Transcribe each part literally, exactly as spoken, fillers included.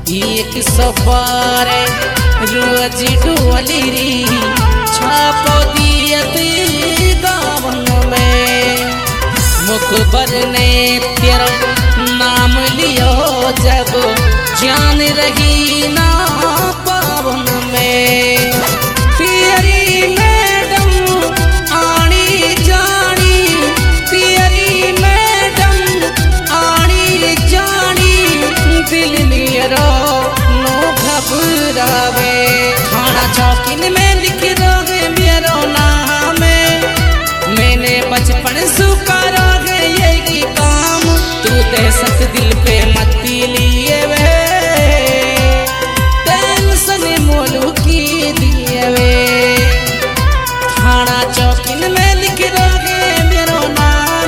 एक सौ बारह रोज डोली री छापो दियत गावन में। मुखबर ने तेरा नाम लियो जब जान रही ना पावन में। तेरी मैडम आनी जानी, तेरी मैडम आनी जानी, दिल मेरा नो घबरावे। थाना चौकिन में लिख दोगे मेरो नाम, मैंने बचपन सुकारा है यही काम। तू दहशत दिल पे मती लिए वे, टेंशन मोलू की दिए वे। थाना चौकिन में लिख दोगे मेरो नाम,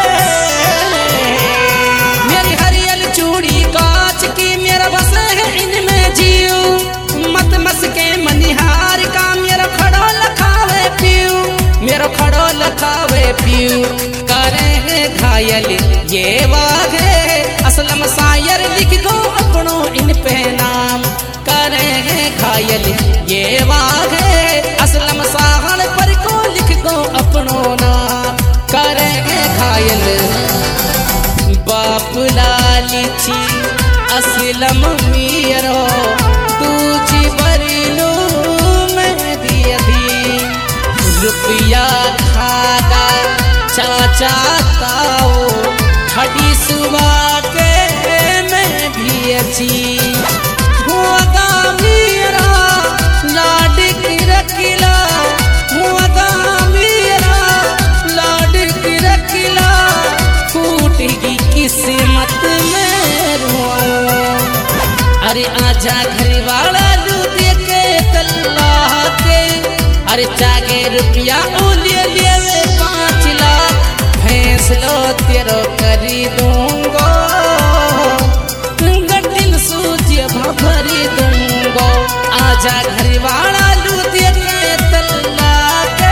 मेरी हरियल चूड़ी कांच की मेरा बस है इनमें जीव। मत मस के मनिहार का मेरा खड़ो लखावे पीऊ, मेरा खड़ो लखावे पीऊ। करे है घायल ये वागे असलम शायर लिख दो अपनो इन पे नाम। करे है घायल ये वागे असलम साहन पर को लिख दो अपनो नाम। करे है घायल बाप लालिची असलम मीरो दूजी बरलू में दिया दी। रुपया खागा चाचा ताओ खड़ी सुबह के मैं भी अच्छी। हुआ मेरा लाड की रखिला, हुआ मेरा लाड की रखिला, फूटेगी किस्मत में रोऊं। अरे आजा घर वाला लू दे के कल्ला के, अरे चागे रुपया ले ले पाँच लाख फैसलो तेरो करी दूंगो। दिल सूझे भरी दूंगो। आजा घर वाला लू दे के तल्ला के,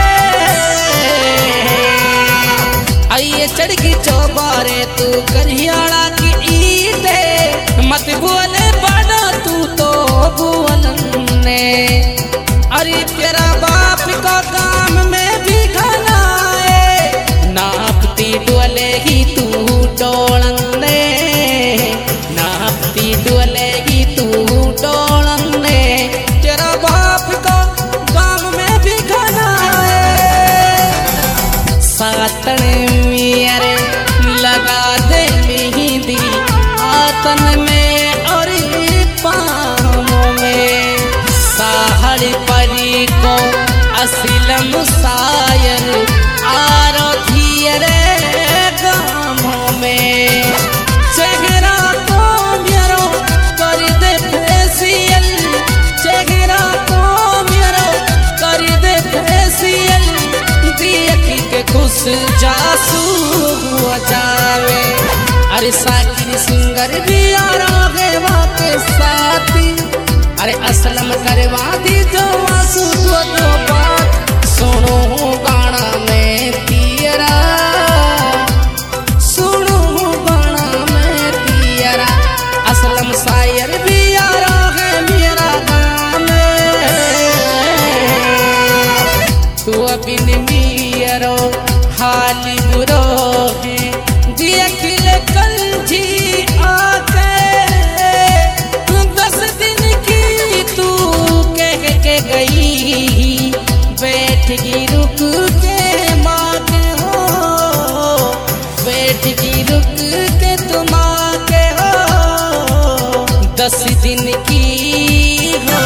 आइए चढ़ की चौबारे तू करियाड़ा की ईदे। मत बोले बड़ा तू तो बोलने, अरे तेरा बाप को काम में भी घना है। नापती डोलेगी तू डोलने, नापती डोलेगी तू डोलने, तेरा बाप को काम में भी घना है। सातन मेरे लगा दे मेहंदी आतन में और पाँव में। साहड़ परी को असलम शायर आरो धीरे गामों में। चेहरा तो मेरो कर दे फेसियल, चेहरा तो मेरो कर दे फेसियल, देख के खुश जासू हो जावे। अरे साकिर सिंगर भी आ रहा है वहाँ के साथी, अरे असलम करवा दी जो आंसू दो दो बात। सुनो गाना में तेरा, सुनो गाना में तेरा, असलम शायर भी आ रहा है मेरा गाँव में। तू अभी मेरो हाल बुरो है देख ले कल जी आके। दस दिन की तू कह के गई बैठगी रुक के मांगे हो, बैठगी रुक के तुम आके हो। दस दिन की हो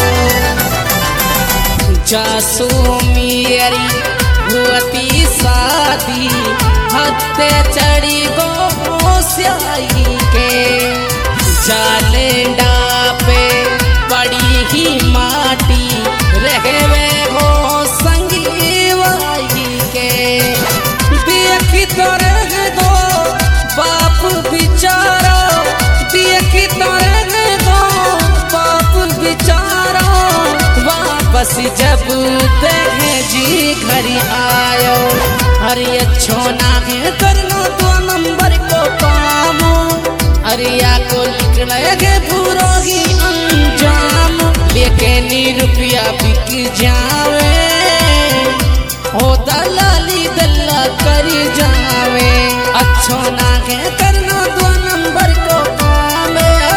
जासू मेरी हुआती शादी, हत्ते चढ़ी गो स्याही के। जालेंडा पे पड़ी ही माटी रहवे हो संगी वाही के। देख तो रह दो बाप बिचारा, देख तो रह दो बाप बिचारा। वापस जब दहेजी घर आयो, अरे अच्छो ना है करना तो नंबर को पामो। अरे या को निकले के पूरो ही अंजाम लेके नी रुपया बिक जावे हो दलाली दल्ला करी जावे अच्छो ना के करना दो नंबर को काम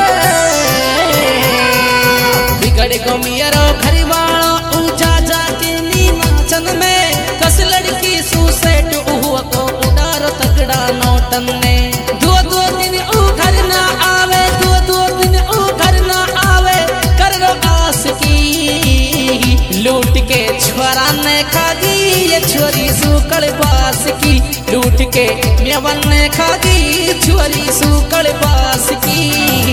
बिगड़ को मियरो घरी वालो ऊंचा जाके नी नाचन में कस लड़की सुसेट उहुआ को उडारो तगड़ा नोटन ने दो दो दिन ऊ घर ना आवे दो दो दिन ऊ घर ना आवे कर रो आस की लूट के छोरा ने खागी ये छोरी सुकड़ बास की लूट के मेवन ने खागी छोरी सुकड़ बास की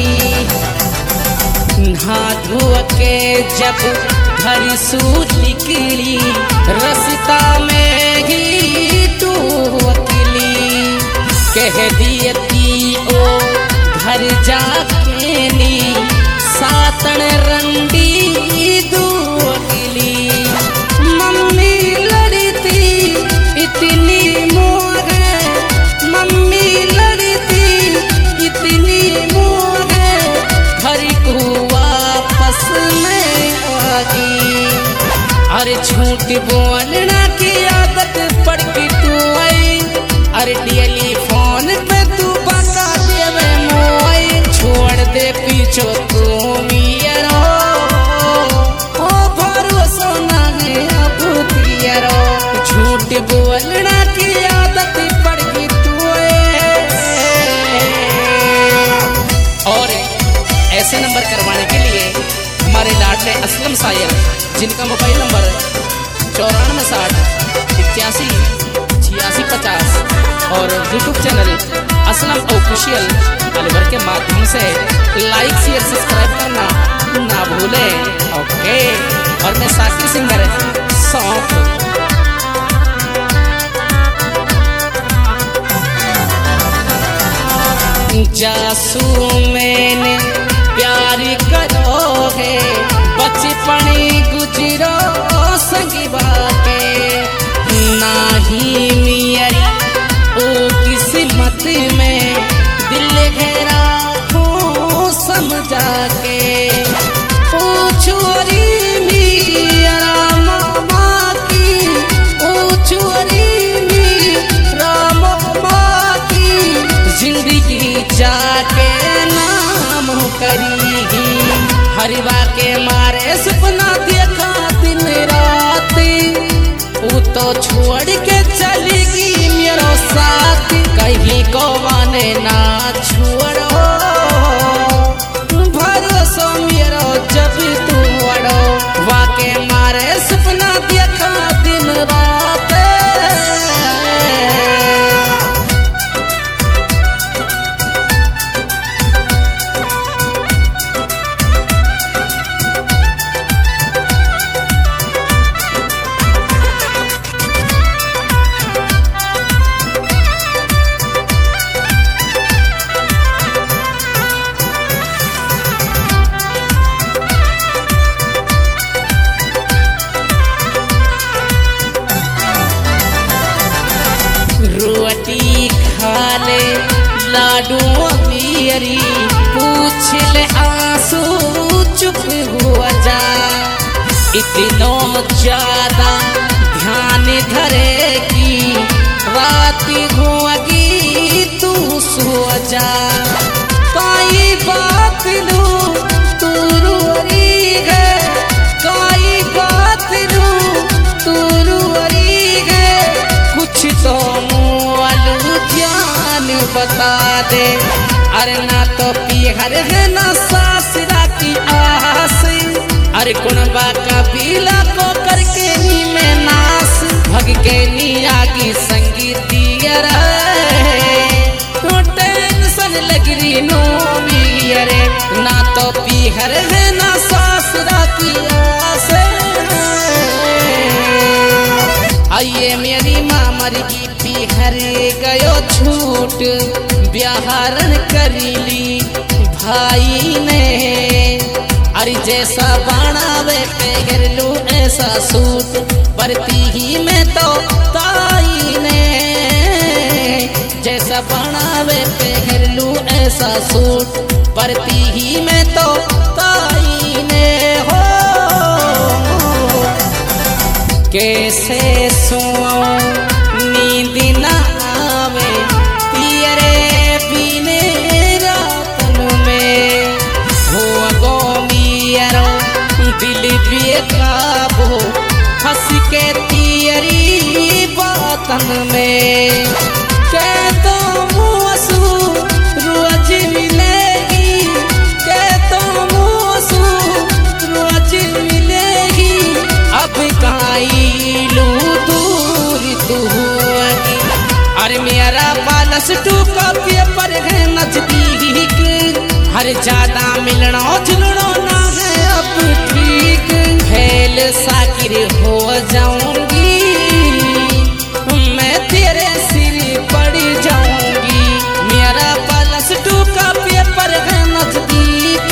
नहा धो के जब घर सू निकली रस्ता में ही तू अकेली कह दियती ओ घर जाके नी सातन रंडी दू अकेली मम्मी लड़ी थी इतनी मोहे मम्मी लड़ी थी इतनी मोहे घर को वापस में आगी अरे झूठ बोलना की आदत पड़ के तू आई अरे टेलीफोन पे तू बता देवे मोई छोड़ दे पीछो तू मियरो ओ भरोसा ना है अब तियरो झूठ बोलना की आदत पड़ के तू और ऐसे नंबर करवाने के लिए हमारे लाडले असलम सायर जिनका मोबाइल नंबर चौरानवे साठ इक्यासी छियासी पचास और YouTube channel Aslam official Alwar के माध्यम से लाइक शेयर सब्सक्राइब करना ना भूलें। ओके और मैं साथी सिंगर सौंप जासू मैंने प्यार करोगे बचपन गुजरो संगी बाके नाही मियरी ओ किस्मत में दिल घेरा हो समझा के ओ छोरी मेरा मामा की ओ छोरी मेरा मामा की जिंदगी जाके नाम करी हरिवा के मारे सपना देखा दिन रात वो तो छोड़ के चलेगी मेरा साथ कहीं को माने ना छोड़ो भरोसा मेरा जब तू अड़ो वाके मारे सपना देखा दिन रात रोटी खा ले लाडू मेरी पूछ ले आंसू चुप हुआ जा इतना ज्यादा ध्यान धरेगी रात होगी तू सो जा काई बात लू तू रोरी है काई बात लू तू रोरी है कुछ तो बता दे अरे ना तो पीहर है ना सासरा की आस अरे कुणबा कबीला को करके नी में नास भग के नी आगी संगीतिया तो टेंशन लग रही नो अरे ना तो पीहर है ना सासरा की आस आइए मेरी माँ मर गई हर गयो छूट ब्याहरण करीली भाई ने अरे जैसा बनावे पहर लू ऐसा सूट परती ही में तो ताई ने जैसा बनावे पहर लू जैसा सूट परती ही में तो ताई ने हो। कैसे सोओ नींद न आवे तेरे बिने रातन में हो गो मेरा दिल बेकाबू हंस के तेरी बातन में। कह तो मुँसू रोज मिलेगी, कह तो मुँसू रोज मिलेगी, अब काई लू दूर तू हुई। अरे मेरा पालस टूका पेपर है नजदीक, हर ज्यादा मिलना जुलना ना है अब ठीक। फैल साकिर हो जाऊंगी मैं तेरे सिर पड़ जाऊंगी, मेरा प्लस टू का पेपर है नजदीक।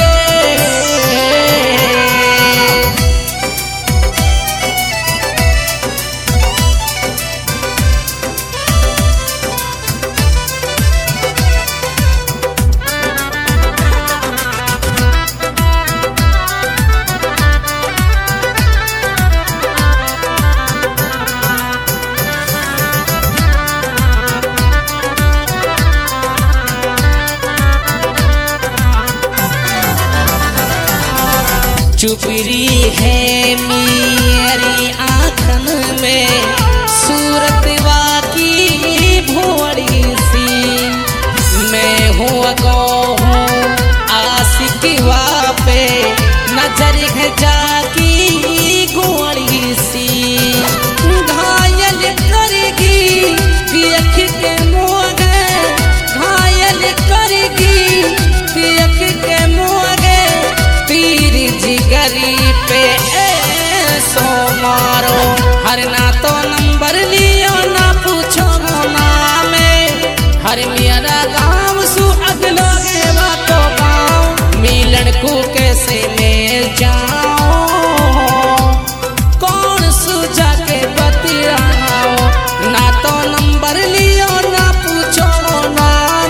चुपरी है मेरी आँखन में सूरत वाकी भोड़ी सी, मैं हूँ गो हूँ आशिक वापे नजर है जाकी गोड़ी सी। घायल करेगी देख के मोगे, घायल करेगी देख के मोगे, तीर जिगरी पे ऐसो मारो। हर ना तो नंबर लियो ना पूछो नाम, हर मेरा गाँव सु अगलो गेवा तो गाँव, मिलन को कैसे ले जाओ कौन सुझा के बतियाओ, ना तो नंबर लियो ना पूछो नाम।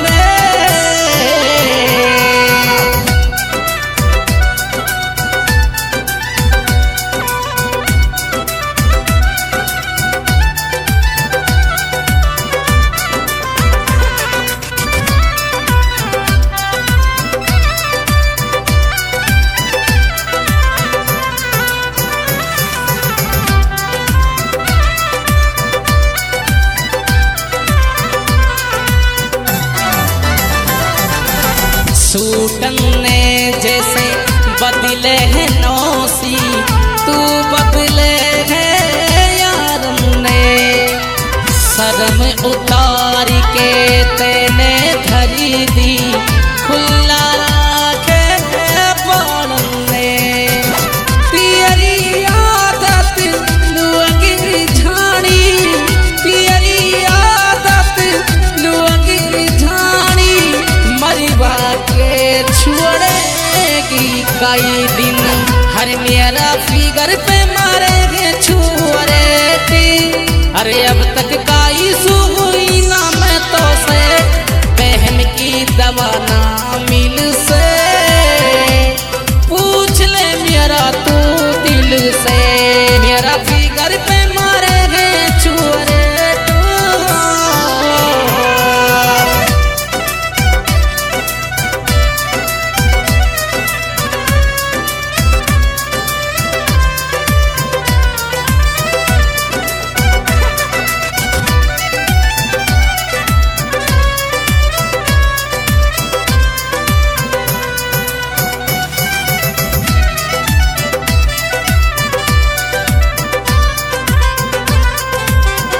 सूटन ने जैसे बदले है नौसी, तू बदले है यारन ने, शर्म उतार के तेने धरी दी खुला के बाणन ने। तेरी आदत लुअगी झाड़ी, तेरी आदत लुअगी झाड़ी, मरवा के छोड़ेगी कई दिन। हर मेरा फिगर पे